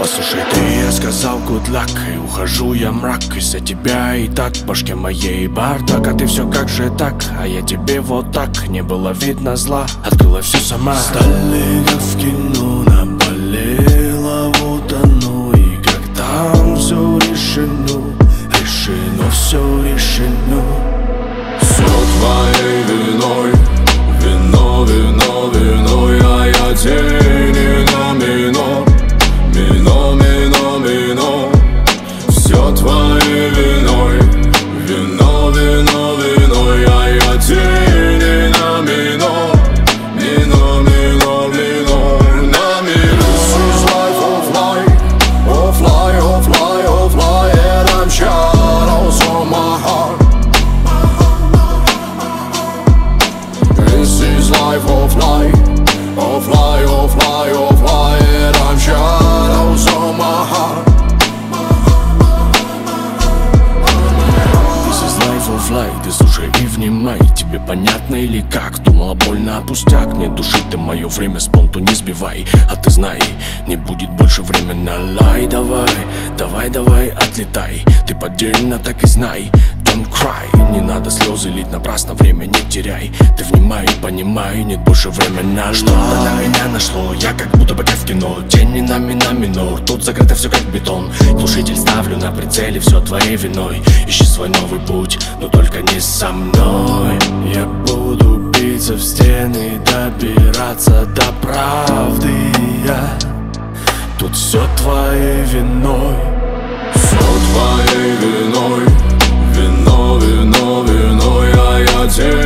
Послушай ты, я сказал good luck, и ухожу я мрак. Из-за тебя и так в башке моей бардак. А ты все как же так, а я тебе вот так. Не было видно зла, открыла все сама. Стали как в кино, наболело вот оно. И как там все решено, решено, все решено. Все твоей виной, вино, вино, виной. А я тени на минор, мино, мино, мино. Все твоей виной, вино, вино, виной. А я тени на минор, мино, мино, мино, на минор. This is life of life, of life, of life, of life. And I'm shadows on my heart. This is life of life, of life, of life, of life. And I'm shadows on my heart. This is life of life, ты слушай и внимай. Тебе понятно или как? Думала больно, а пустяк. Не души ты мое время, с понту не сбивай. А ты знай, не будет больше времени на лай. Давай, давай, давай, отлетай. Ты поддельно так и знай. Don't cry, не надо слезы лить напрасно, время не теряй. Ты внимай, понимай, нет больше времени на что-то на меня нашло, я как будто бы как в кино. Тени на минор, тут закрыто все как бетон. Глушитель ставлю на прицеле, все твоей виной. Ищи свой новый путь, но только не со мной. Я буду биться в стены, добираться до правды. Я тут все твоей виной. Все твоей виной, вино, вино, вино. А я тени